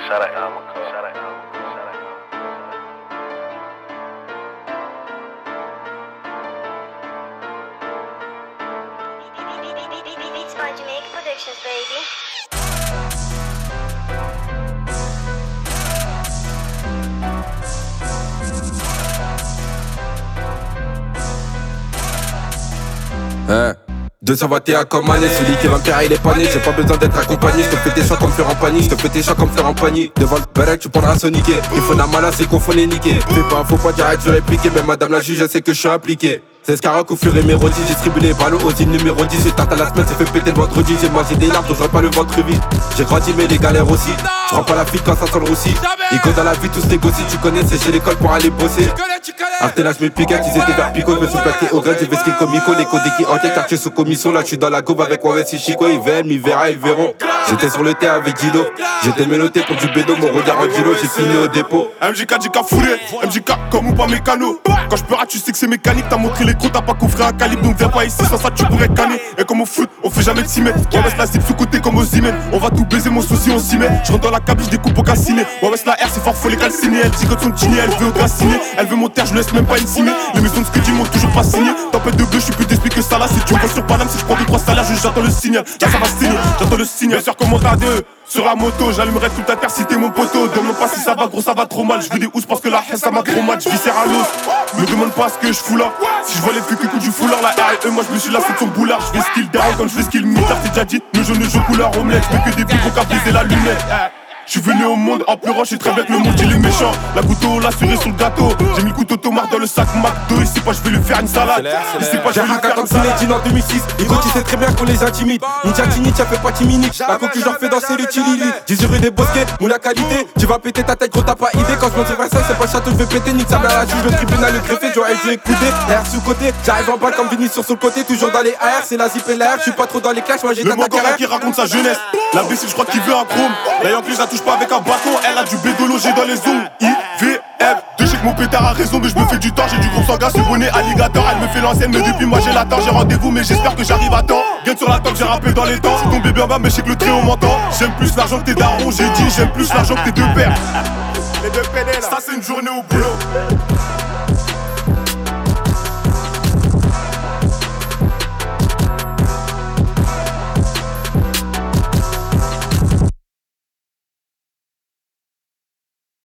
Beats by Jamaica Productions, baby. Hein 221 comme année, celui qui va me faire il est pané. J'ai pas besoin d'être accompagné, je te fais tes chocs comme faire en panique. Je te fais tes chocs comme faire en panique. Devant le barrel tu prendras son niquer. Il faut la malade, c'est qu'on faut les niquer. Fais pas, faut pas direct, je répliquer. Mais madame la juge, elle sait que je suis impliqué. C'est Scarrock au fur et mérodi, distribue les ballons aux îles numéro 10. J'ai tarte à la semaine, c'est fait péter le vendredi. J'ai mangé des larmes, donc j'aurais pas le ventre vide. J'ai grandi mais les galères aussi. Je prends pas la fille quand ça sent le roussi. Ico dans la vie, tous négocient, tu connais, c'est chez l'école pour aller bosser. Arte là, je me piquais, ils étaient vers Pico. Je me suis plaqué au grade, j'ai vesqué comme Ico. Les codés qui enquêtent, quartier sous commission. Là, je suis dans la gobe avec Waves et Chico. Ils verront, ils verra, ils verront. J'étais sur le terrain avec Guido. J'étais menotté pour du bédo, mon regard en kilo. J'ai fini au dépôt. MJK, JK fourré, MJK comme ou pas mécano. Quand je peux tu sais que c'est mécanique. T'as montré les crocs, t'as pas couvert un calibre. Donc viens pas ici, sans ça tu pourrais canner. Et comme au foot, on fait jamais de 6 mètres. On laisse la cible sous côté comme aux Zimènes. On va tout baiser, mon souci, on s'y met. Je rentre dans la cabine, je découpe au calciné. On laisse la R, c'est fort, faut les calciner. Elle dit que son chigné, elle veut au graciné. Elle veut mon terre, je laisse même pas une cimée. Les maisons de ce que dis m'ont toujours pas signé. Tempête de bleu, je suis plus d'esprit que ça là. Si tu me vois sur Paname, si je prends 2-3 salaires, juste j'attends le signal. Là ça va signer, j'attends le signal. Bien sûr, comment t'as deux sur la moto, j'allumerai toute ta terre si t'es mon poteau. Demande pas si ça va gros, ça va trop mal. Je veux des housses parce que la haine ça m'a trop mal. Je viscère à l'os, me demande pas ce que je fous là. Si je vois les flics que du foulard, la R&E, moi je me suis là sous ton boulard. Je vais skill down comme je vais skill mitard. C'est déjà dit, le jaune joue couleur omelette. Je fais que des bibos qu'à briser la lunette. Je suis venu au monde en pleurant, je sais très bien que le monde il est méchant. La couteau, la cerise sur le gâteau. J'ai mis le couteau tomate dans le sac McDo. Il sait pas, je vais lui faire une salade. Il sait pas, je vais lui faire une salade. En 2006, Ico tu sais très bien qu'on les intimide. Ninja Tini, t'as fait pas timinique. La coque que j'en fais danser le Tilili. 10 euros des bosquets, ou la qualité. Tu vas péter ta tête gros, t'as pas idée. Quand je monte sur Versailles, c'est pas le château, je vais péter. Nique sa mère la juge, le tribunal, le greffé. J'aurais dû écouter. R sous côté, j'arrive en bas comme Vinicius sur le côté. Toujours dans les AR, c'est la zip et l'air. Je suis pas trop dans les clashs, moi j'ai ta carrière. Qui raconte sa jeunesse. La BC, je crois qu'il veut un chrome. La Yankee, je la touche pas avec un bâton. Elle a du bédo logé dans les zones IVF. De chez que mon pétard a raison, mais je me fais du temps. J'ai du gros sanguin, ce bonnet alligator. Elle me fait l'ancienne, mais depuis moi j'ai la temps. J'ai rendez-vous, mais j'espère que j'arrive à temps. Gagne sur la table, j'ai rappelé dans les temps. C'est tombé bien bas, mais je sais que le trio m'entend. J'aime plus l'argent que tes darons, j'ai dit. J'aime plus l'argent que tes deux pères. Les deux pédales, ça c'est une journée au boulot.